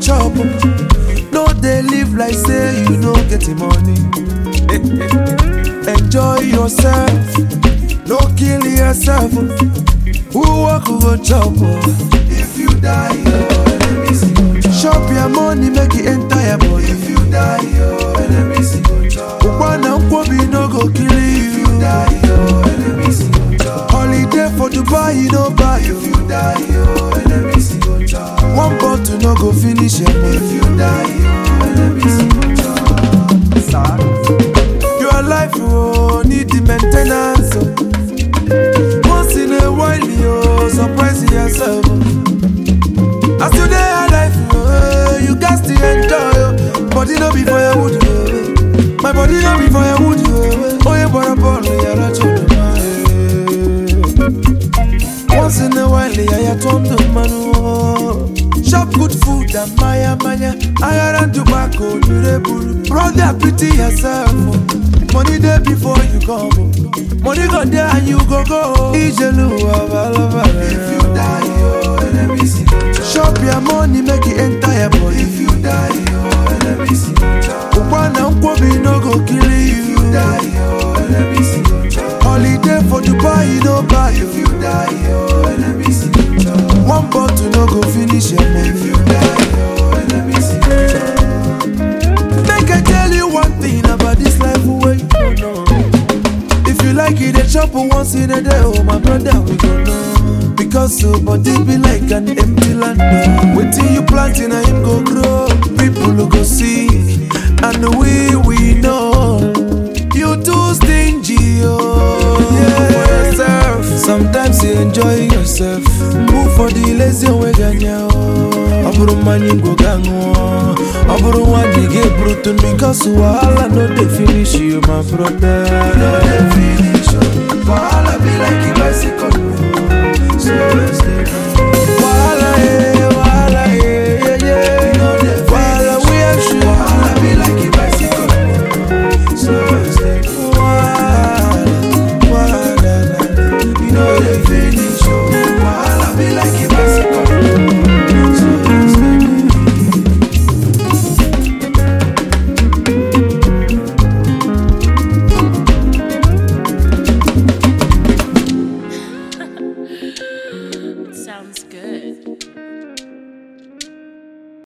chop. No, they live like say you no get money. Enjoy yourself, no kill yourself. Who walk who go chop? If you die, enemies go chop. Chop your money, make it enter your body. If you die, enemies go chop. One be no go kill you. If you die, enemies go chop. Holiday for Dubai, you no buy. If you die, enemies go chop. One bottle no go finish your money. If you die, enemies go chop. Your life oh, need the maintenance. Once in a while, you surprise yourself. As you day alive, you got to enjoy. Body no be for your wood, my body no be for your wood. Oh, you bought a ball, you're not children. Once in a while, I turn to man. Shop good food and maya. I got tobacco, do the bull. Brother, pity yourself. Money there before you come. Money go there and you go. If you die, your enemies go chop. Shop your money, make it enter your body. If you die, your enemies go chop. One be no go kill you. If you die, your enemies go chop. Holiday for Dubai, you no buy. If you die, your enemies go chop. One bottle no go finish your money. If you die, your enemies go chop. Make I tell you one thing about this life where you don't know. If you like it, they chop once in a day. Oh my brother, we don't know. Because so body be like an empty land. Wait till you plant in a him go grow. People who go see, and we know. You too stingy, oh yeah. Yourself. Sometimes you enjoy yourself. Move for the lazy way ganya. Aburu mani go gango. Aburu wadi get brutal because wahala no dey finish you, my brother. No dey finish you. Wahala be like a bicycle.